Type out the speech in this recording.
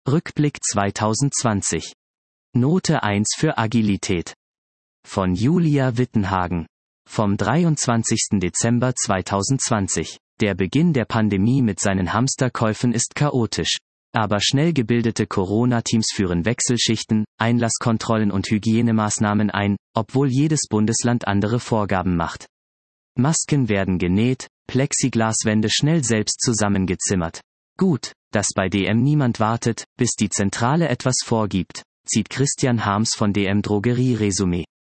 Rückblick 2020. Note 1 für Agilität. Von Julia Wittenhagen. Vom 23. Dezember 2020. Der Beginn der Pandemie mit seinen Hamsterkäufen ist chaotisch. Aber schnell gebildete Corona-Teams führen Wechselschichten, Einlasskontrollen und Hygienemaßnahmen ein, obwohl jedes Bundesland andere Vorgaben macht. Masken werden genäht, Plexiglaswände schnell selbst zusammengezimmert. Gut, dass bei DM niemand wartet, bis die Zentrale etwas vorgibt, zieht Christian Harms von DM Drogerie Resümee.